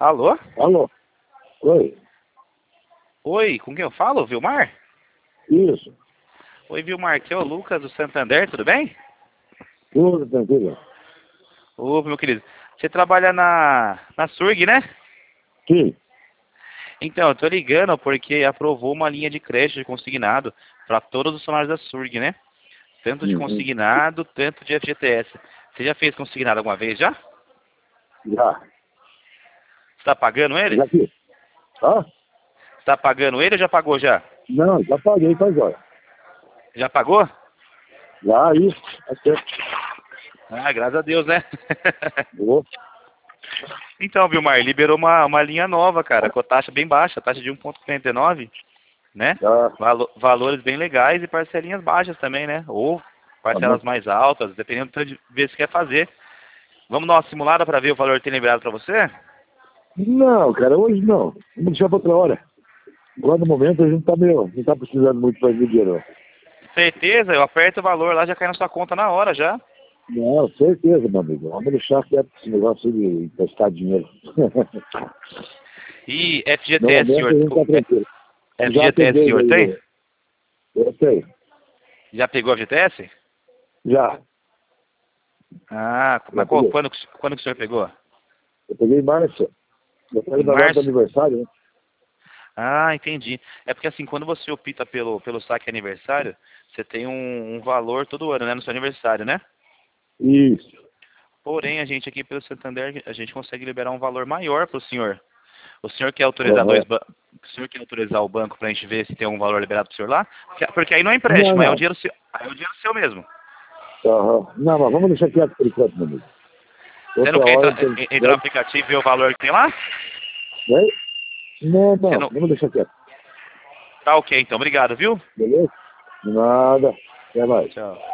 Alô? Alô? Oi? Oi, com quem eu falo? Vilmar? Isso. Oi, Vilmar, aqui é o Lucas do Santander, tudo bem? Tudo tranquilo? Ô, meu querido, você trabalha na SURG, né? Sim. Então, eu tô ligando porque aprovou uma linha de crédito consignado para todos os funcionários da SURG, né? Tanto de Uhum. consignado, tanto de FGTS. Você já fez consignado alguma vez, já? Já. Você tá pagando ele? Já fiz. Hã? Você tá pagando ele ou já pagou já? Não, já paguei faz hora. Já pagou? Já, isso. Até. Ah, graças a Deus, né? Boa. Então, Vilmar, liberou uma linha nova, cara, com a taxa bem baixa, taxa de 1,49, né? Já. Valores bem legais e parcelinhas baixas também, né? Ou Tá bom. parcelas mais altas, dependendo do tanto de vezes que quer fazer. Vamos dar uma simulada para ver o valor que tem liberado para você? Não, cara, hoje não. Vamos deixar pra outra hora. Agora no momento a gente tá meio. Não tá precisando muito fazer dinheiro. Certeza, eu aperto o valor lá, já cai na sua conta na hora já. Não, certeza, meu amigo. Vamos deixar quieto esse negócio de emprestar dinheiro. E No FGTS, momento a senhor, gente tá tranquilo. Já FGTS, peguei senhor, tem? aí. Eu sei. Já pegou a FGTS? Já. Ah, Já mas peguei. quando que o senhor pegou? Eu peguei em março. Eu quero Em dar data do março? aniversário, né? Ah, entendi. É porque assim, quando você opta pelo saque aniversário, você tem um valor todo ano, né, no seu aniversário, né? Isso. Porém, a gente aqui pelo Santander, a gente consegue liberar um valor maior para o senhor. O senhor quer autorizar Aham. o senhor quer autorizar o banco para a gente ver se tem um valor liberado para o senhor lá? Porque aí não é Não, empréstimo, aí é o não. dinheiro seu, aí é o dinheiro seu mesmo. Aham. Não, mas vamos deixar quieto por enquanto, meu amigo. Você não Outra quer hora, entrar, então, entrar no aplicativo e ver o valor que tem lá? né? Não, Você não. não. Vamos deixar quieto. Tá ok, então. Obrigado, viu? Beleza? Nada. Até mais. Tchau.